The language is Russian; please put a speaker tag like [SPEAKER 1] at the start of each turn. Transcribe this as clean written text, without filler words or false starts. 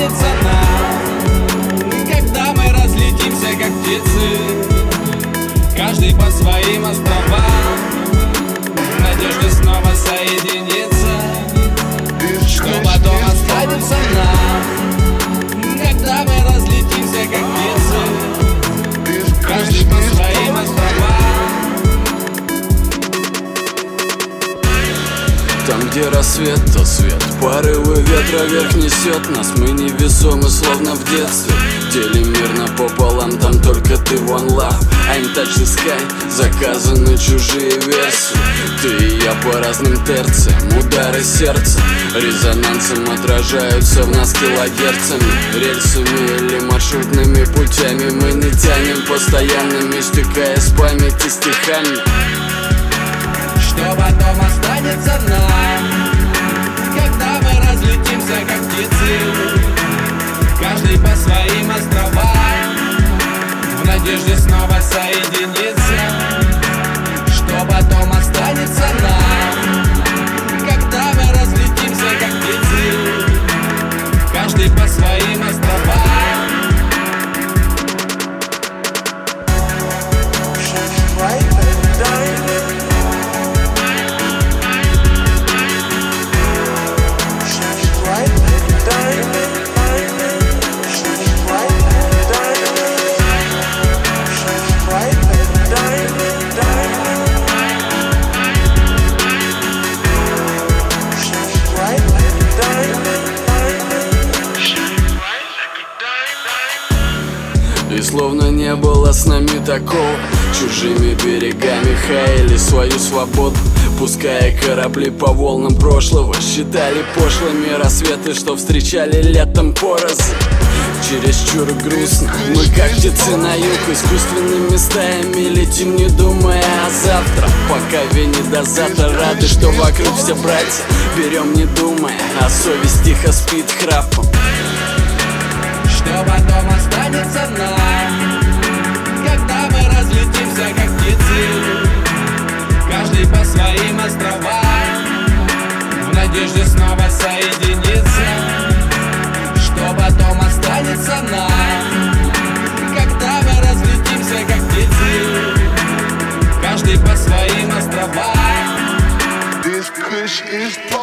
[SPEAKER 1] останется нам, когда мы разлетимся, как птицы, каждый по своим островам, в надежде снова соединиться. Что потом останется нам, когда мы разлетимся, как птицы, каждый по своим островам.
[SPEAKER 2] Там, где рассвет, то свет, порывы ветра вверх несет нас. Мы невесомы, словно в детстве, делим мир напополам. Там только ты, one love, I'm touch the sky. Заказаны чужие версии, ты и я по разным терциям. Удары сердца резонансом отражаются в нас килогерцами. Рельсами или маршрутными путями мы не тянем постоянными, стекая с памяти стихами.
[SPEAKER 1] Что потом останется нам, когда мы разлетимся, как птицы, каждый по своим островам, в надежде снова соединиться. Что потом останется нам, когда мы разлетимся, как птицы, каждый по своим островам.
[SPEAKER 2] И словно не было с нами такого, чужими берегами хаяли свою свободу, пуская корабли по волнам прошлого. Считали пошлыми рассветы, что встречали летом порознь. Чересчур грустно, мы как птицы на юг, искусственными стаями летим, не думая о завтра. Пока вене до завтра, рады, что вокруг все братья. Берем, не думая, а совесть тихо спит храпом.
[SPEAKER 1] Что потом останется нам, когда мы разлетимся, как птицы, каждый по своим островам, в надежде снова соединиться. Что потом останется нам, когда мы разлетимся, как птицы, каждый по своим островам.
[SPEAKER 3] This kush is